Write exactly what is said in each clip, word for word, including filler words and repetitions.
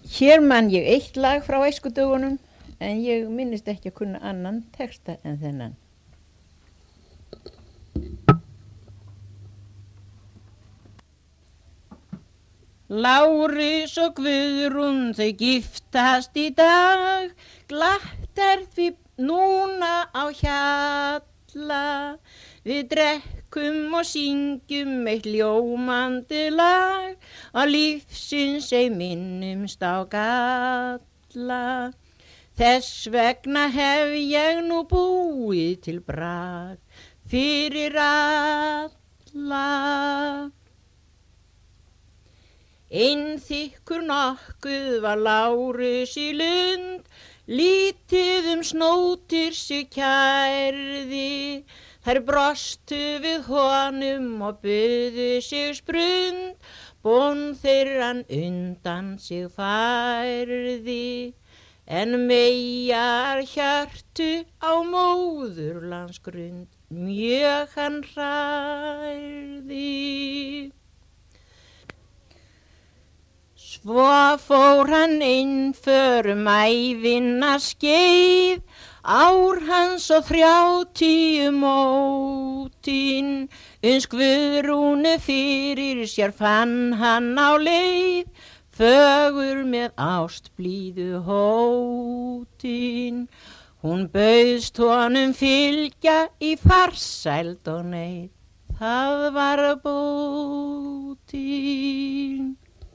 Hér man ég eitt lag frá æskudögunum en ég minnist ekki að kunna annan texta en þennan. Lárus og Guðrún þau giftast í dag, glatt er því núna á hjalla. Við drekkum og syngjum eitt ljómandi lag, og lífsins ei minnumst á galla. Þess vegna hef ég nú búið til brag fyrir alla. Einn þykkur nokkuð var Lárus í lund, lítið um snótir sig kærði. Þær brostu við honum og buðu sig sprund, bón þeirran undan sig færði. En meyjar hjörtu á móðurlandsgrund, mjög hann hrærði. Svo fór hann einförum ævinnar skeið, ár hans og þrjátíu mótin. Uns Guðrúnu fyrir sér fann hann á leið, fögur með ást blíðu hótin. Hún bauðst honum fylgja í farsæld og neyð, það var bótin.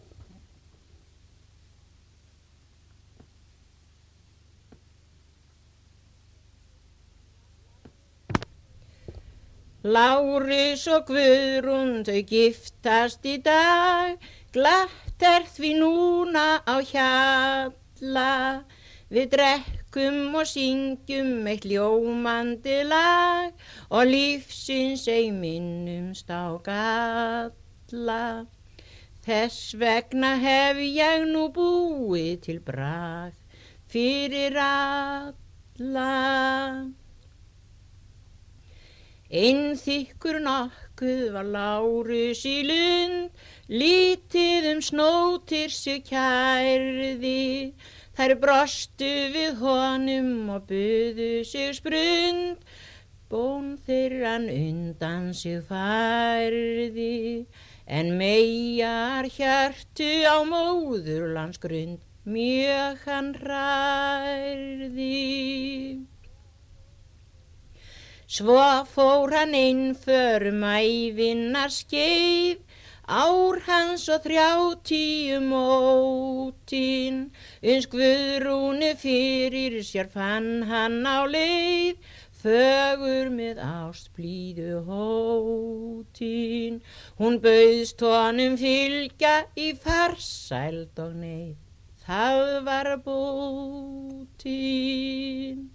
Lárus og Guðrún þau giftast í dag, glatt er því núna á hjalla. Við drekkum og syngjum eitt ljómandi lag, og lífsins ei minnumst á galla. Þess vegna hef ég nú búið til brag fyrir alla. Einn þykkur nokkuð var Lárus í lund, lítið um snótir sig kærði. Þær brostu við honum og buðu sig sprund, bón þeirran undan sig færði. En meyjar hjörtu á móðurlandsgrund, mjög hann hrærði. Svo fór hann einförum ævinnar skeið, ár hans og þrjátíu mótin. Uns Guðrúnu fyrir sér fann hann á leið, fögur með ást blíðu hótin. Hún bauðst honum fylgja í farsæld og neyð, það var bótin.